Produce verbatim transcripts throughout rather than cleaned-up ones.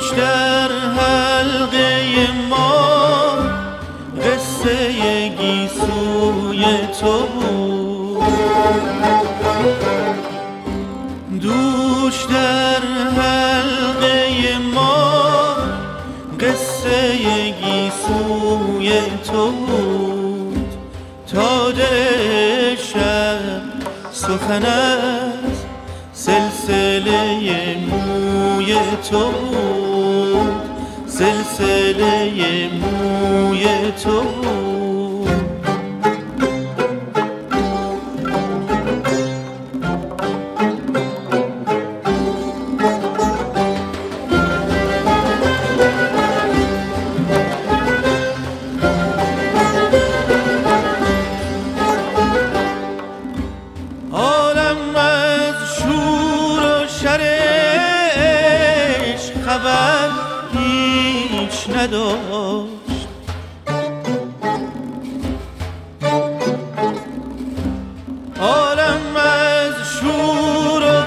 در حلقه ما قصه گیسوی تو بود، دوش در حلقه ما قصه گیسوی تو بود، تا دل شب سخن از سلسله موی تو بود، سلسله موی تو بود. عالم از شور و شرش خبر هیچ نداشت، عالم از شور و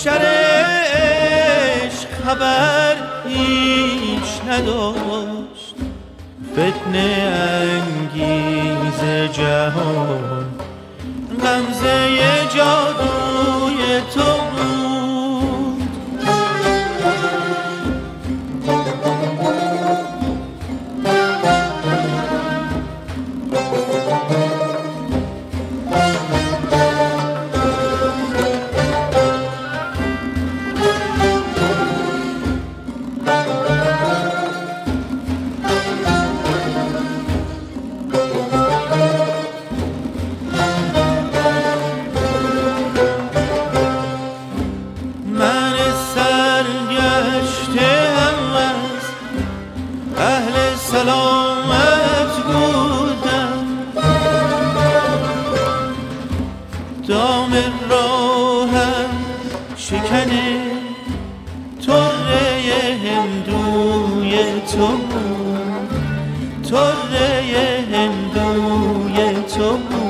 شرش خبر هیچ نداشت، فتنه انگیز جهان غمزه جادوی تو بود. اهل سلامت بودم، دام راهم شکن طره هندوی تو بود، طره هندوی تو بود.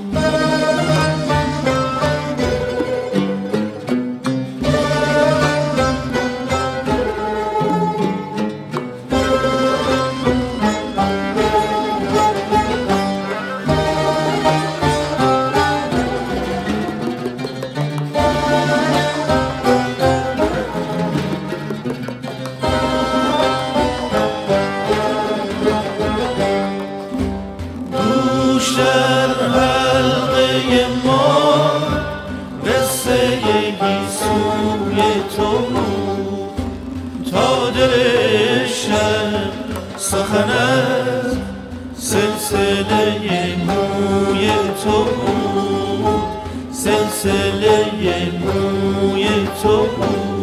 در حلقه ما قصه گیسوی تو بود، تا دل شب سخن از سلسله موی تو بود، سلسله موی تو بود.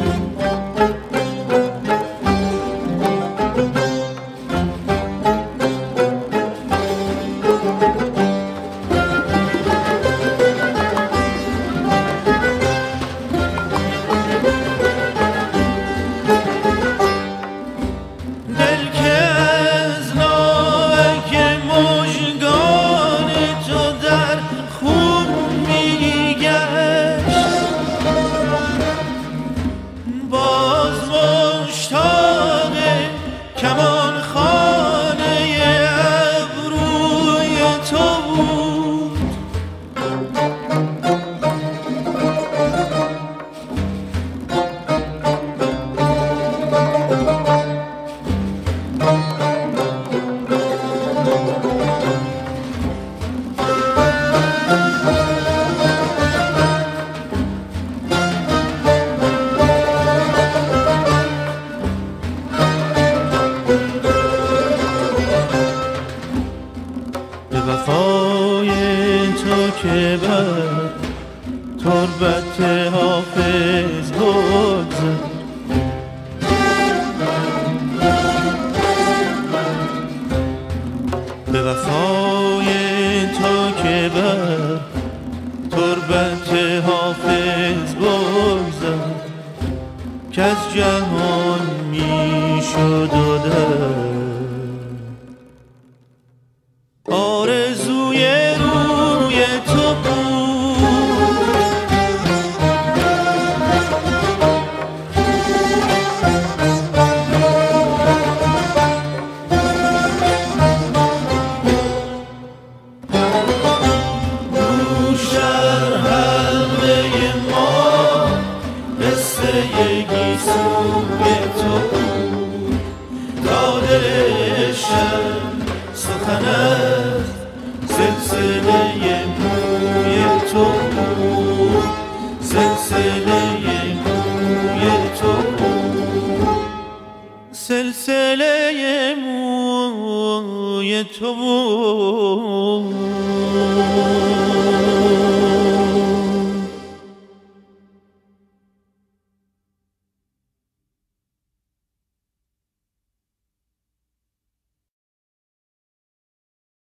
کمان خانه ابروی تو بود، وفای تو که بر تربت حافظ بگذر، به وفای تو که بر تربت حافظ بگذر، که از جهان می شد و در آرزوی روی تو بود. قصه گیسوی تو بود تا دل شب سخنت سلسله موی تو بود سلسله موی تو بود سلسله موی تو بود